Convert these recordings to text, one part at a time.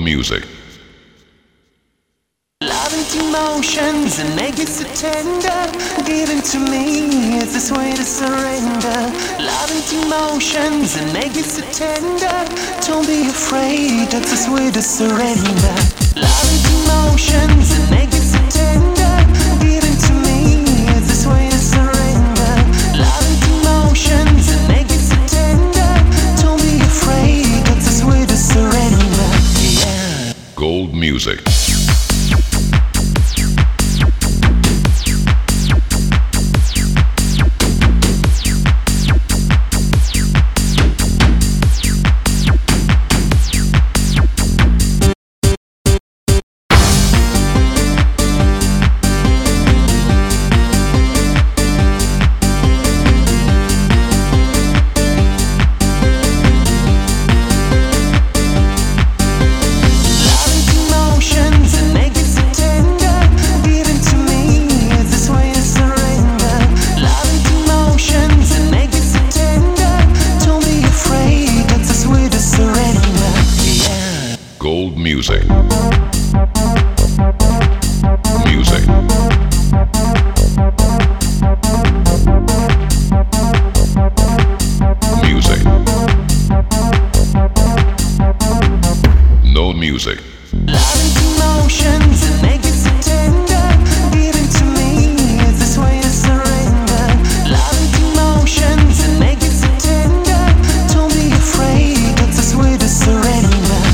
music. Love and emotions and make it so tender. Giving to me is this way to surrender. Love and emotions and make it so tender. Don't be afraid, that's this way to surrender. Love and emotions and make it so tender. Giving to me is this way to surrender. Love and emotions and make it so tender. Don't be afraid, that's this way to surrender. Yeah. Gold music. Gold music. Music. Music. No music. Love and emotions and make it so tender. Giving to me is this way to surrender. Love and emotions and make it so tender. Don't be afraid, that's this way to surrender.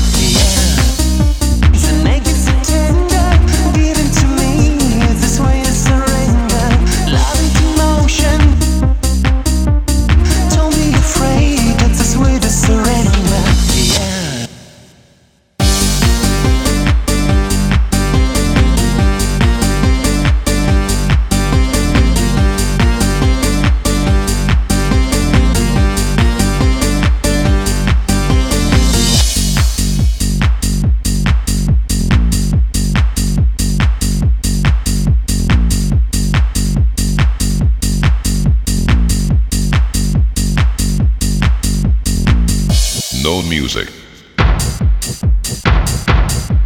No music.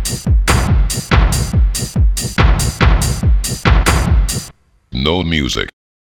No music.